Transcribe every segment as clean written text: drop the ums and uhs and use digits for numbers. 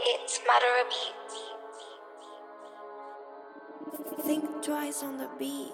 It's Matter of Beat. Think twice on the beat.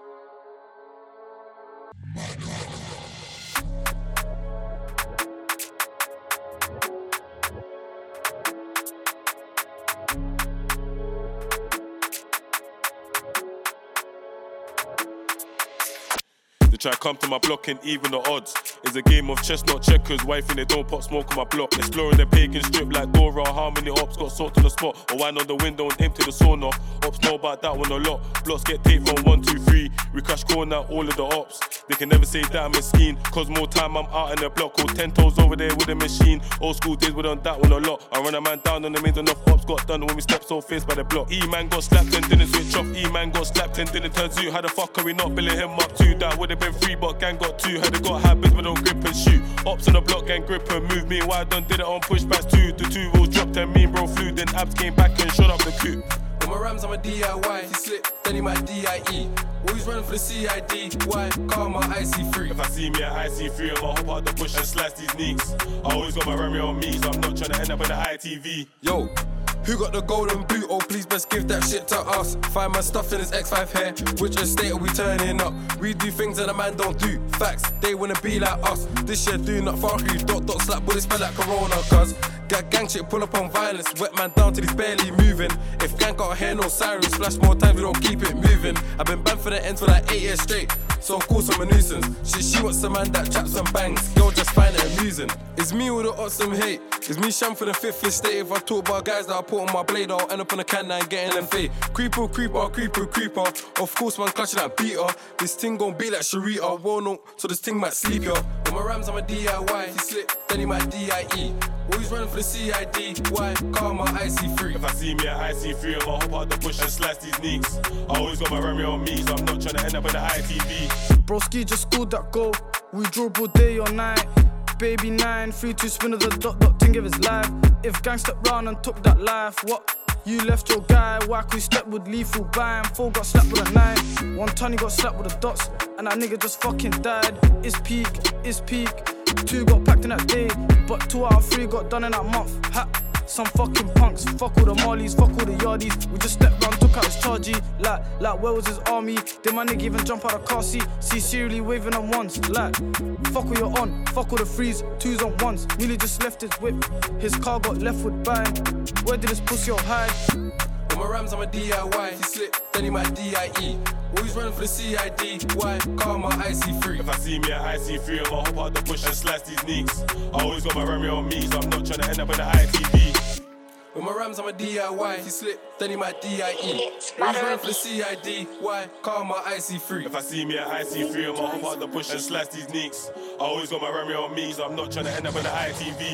They try come to my block and even the odds. It's a game of chess, not checkers. Wife and they don't pop smoke on my block. Exploring the pagan strip like Dora. How many ops got soaked on the spot? Or wine on the window and empty the sauna. Ops know about that one a lot. Blocks get taped from 1, 2, 3. We crash corner all of the ops. They can never say that I'm a scheme. Cause more time I'm out in the block. Hold 10 toes over there with a machine. Old school days we done that one a lot. I run a man down on the mains, enough ops got done when we stepped so faced by the block. E-man got slapped and didn't switch off. E-man got slapped and didn't turn to. How the fuck are we not billing him up too? That would've been 3 but gang got 2. Heard they got habits but don't grip and shoot. Ops on the block gang grip and move. Me why I done did it on pushbacks too. The 2 wheels dropped and me and bro flew. Then abs came back and shot up the coupe. On my rams, I'm a DIY. He slipped, then he might DIE. Always running for the CID. Why? Call my IC3. If I see me at IC3, I'ma hop out the bush and slice these sneaks. I always got my Remy on me, so I'm not trying to end up in the ITV. Yo, who got the golden boot? Oh, please best give that shit to us. Find my stuff in his X5 hair. Which estate are we turning up? We do things that a man don't do. Facts, they wanna be like us. This shit do not far you. Dot dot slap bullets spell like Corona. Cuz got gang shit pull up on violence. Wet man down till he's barely moving. If gang got hair, no sirens. Flash more time, we don't keep it moving. I've been banned for the end for like 8 years straight. So of course I'm a nuisance. She wants a man that traps and bangs. Girl just find it amusing. It's me with the awesome hate. It's me sham for the 5th estate. If I talk about guys that I put on my blade, I'll end up on a can and getting them fade. Creeper, creeper, creeper, creeper. Of course man clutching that beater. This thing gon' be like Sharita. Well no, so this thing might sleep yo. On my rams I'm a DIY. He slipped, then he might DIE. Always running for the CID. Why? Call my IC3. If I see me at IC3, I'ma hop out the bush and slice these sneaks. I always got my Remy on me, so I'm not trying to end up in the ITV. Broski just scored that goal. We drove all day or night. Baby 9, 3-2 spin of the dot thing of his life. If gang stepped round and took that life, what? You left your guy, why could we step with lethal bang? 4 got slapped with a 9, 1 ton he got slapped with the dots. And that nigga just fucking died. It's peak, it's peak. 2 got packed in that day, but 2 out of 3 got done in that month. Ha. Some fucking punks, fuck all the Marlies, fuck all the yardies. We just stepped round, took out his chargy. Like where was his army? Did my nigga even jump out of car seat? See serially waving on ones. Like, fuck all you're on, fuck all the 3s, 2s on 1s. Nearly just left his whip, his car got left with bang. Where did this pussy all hide? On my rams I'm a DIY. He slipped, then he might DIE. Always running for the CID. Why? Call my IC3. If I see me at IC3, I'ma hop out the bush and slice these sneaks. I always got my Remy on me, so I'm not trying to end up in the ITV. With my rams I'm a DIY. He slipped, then he might DIE. It's Always Matter running of for the CID. Why? Call my IC3. If I see me at IC3, I'ma hop out the bush and slice these sneaks. I always got my Remy on me, so I'm not trying to end up in the ITV.